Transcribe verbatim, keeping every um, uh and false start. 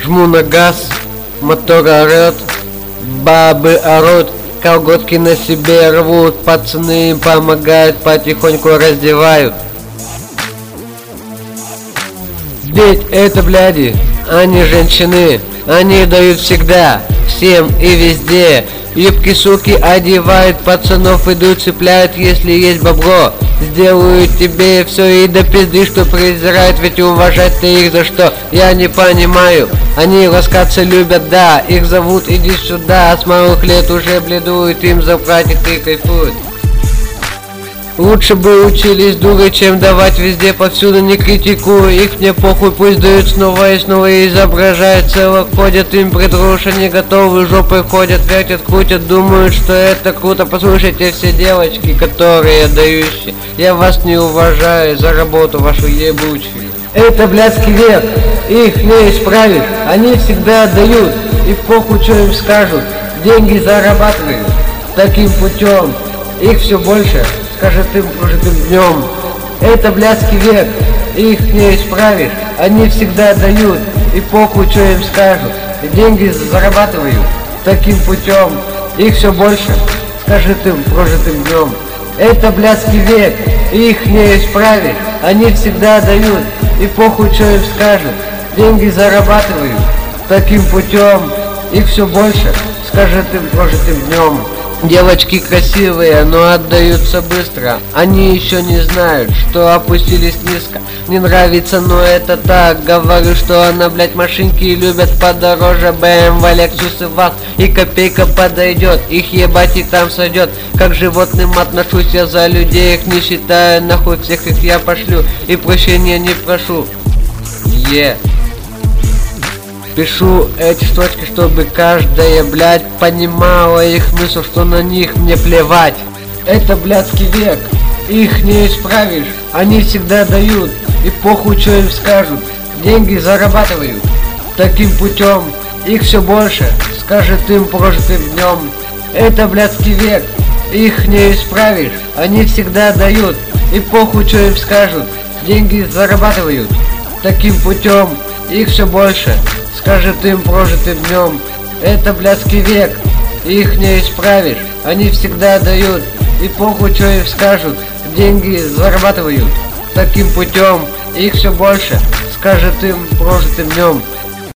Жму на газ, мотор орёт, бабы орут, колготки на себе рвут, пацаны им помогают, потихоньку раздевают. Ведь это, бляди, они женщины, они дают всегда, всем и везде. Юбки, суки одевают, пацанов идут, цепляют, если есть бабло. Сделают тебе все и до пизды, что презирают, ведь уважать ты их за что, я не понимаю. Они ласкаться любят, да, их зовут иди сюда, с малых лет уже бледуют, им заплатят и кайфуют. Лучше бы учились дуры, чем давать везде, повсюду не критикую их, мне похуй, пусть дают снова и снова и изображают целок, ходят им придруши, не готовы, жопой ходят, вертят, крутят, думают, что это круто. Послушайте все девочки, которые дающие, я вас не уважаю за работу вашу ебучую. Это блядский век, их не исправишь, они всегда отдают, и похуй, что им скажут, деньги зарабатывают таким путем, их все больше. Скажет им прожитым днем. Это блядский век, их не исправишь, они всегда дают, и похуй, что им скажут, и деньги зарабатывают таким путем, их все больше, скажет им прожитым днем. Это блядский век, их не исправишь, они всегда дают, и похуй, что им скажут, деньги зарабатывают таким путем, их все больше, скажет им прожитым днем. Девочки красивые, но отдаются быстро. Они еще не знают, что опустились низко. Не нравится, но это так. Говорю, что она, блять, машинки любят подороже. бэ эм вэ, Lexus и ВАЗ. И копейка подойдет, их ебать и там сойдет. Как к животным отношусь я за людей, их не считаю, нахуй всех их я пошлю. И прощения не прошу. Е. Yeah. Пишу эти строчки, чтобы каждая, блядь, понимала их смысл, что на них мне плевать. Это блядский век, их не исправишь, они всегда дают, и похуй, что им скажут, деньги зарабатывают таким путем, их все больше, скажет им прожитым днем. Это блядский век, их не исправишь, они всегда дают, и похуй, что им скажут, деньги зарабатывают таким путем, их все больше, скажет им прожитым днем. Это блядский век, их не исправишь, они всегда дают, и похуй, что им скажут, деньги зарабатывают таким путем, их все больше, скажет им прожитым днем.